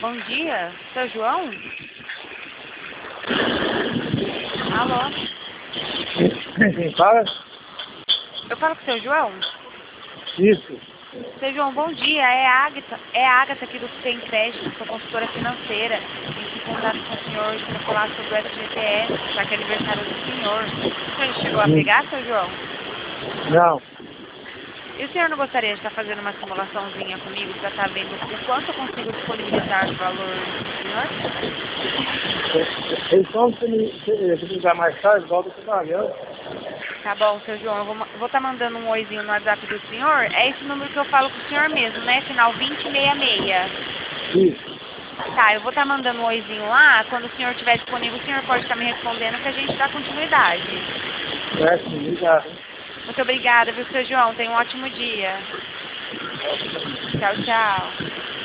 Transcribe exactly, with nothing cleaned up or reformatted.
Bom dia, seu João? Alô? Quem fala? Eu falo com o seu João? Isso. Seu João, bom dia. É a Agatha, é a Agatha aqui do Tem Crédito, sou consultora financeira. Em contato com o senhor para falar sobre o F G T S, já que é aniversário do senhor. O senhor chegou a pegar, seu João? Não. E o senhor não gostaria de estar fazendo uma simulaçãozinha comigo para estar vendo o quanto eu consigo disponibilizar o valor do senhor? Então, se me se me ligar mais tarde, volta para pagando. Tá bom, seu João, eu vou, vou estar mandando um oizinho no WhatsApp do senhor. É esse número que eu falo com o senhor mesmo, né? Final vinte e sessenta e seis. Isso. Tá, eu vou estar mandando um oizinho lá. Quando o senhor estiver disponível, o senhor pode estar me respondendo que a gente dá continuidade. Certo, obrigado. Muito obrigada, viu, seu João? Tenha um ótimo dia. Tchau, tchau.